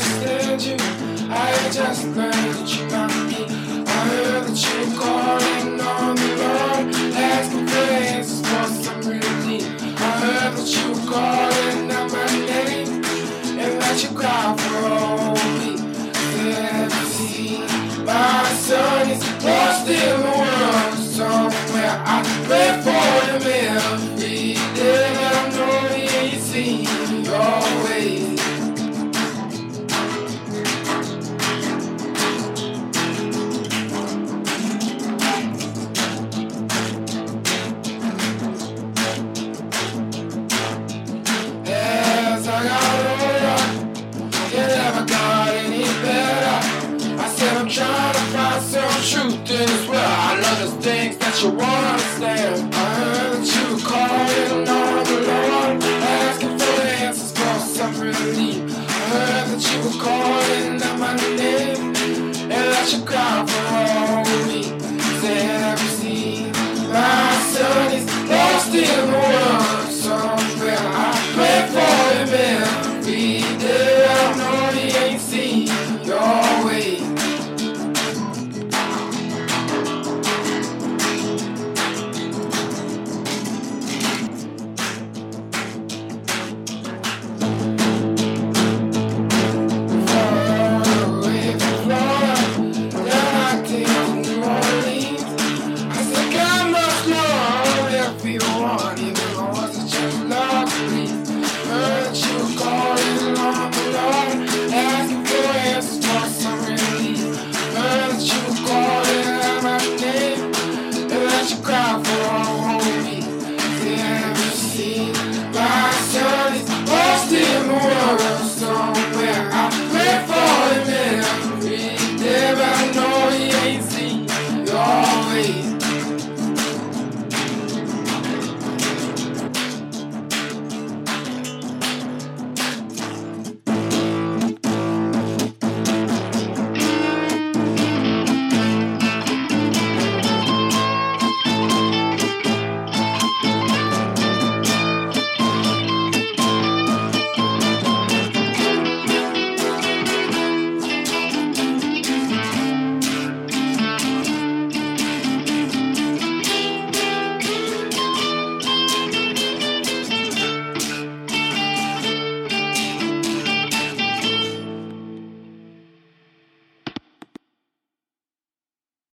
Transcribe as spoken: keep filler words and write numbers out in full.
understand you. I just learned that you might be. I heard that you were calling on the Lord, asking for answers for some relief. I heard that you were calling out my name, and that you cried for all me. seventeen, my son is lost in the world somewhere. I pray for him every day. I know he ain't seen your ways. Trying to find some truth in this world. I love the things that you won't understand. I heard that you were calling on the Lord, asking for answers for some relief. I heard that you were calling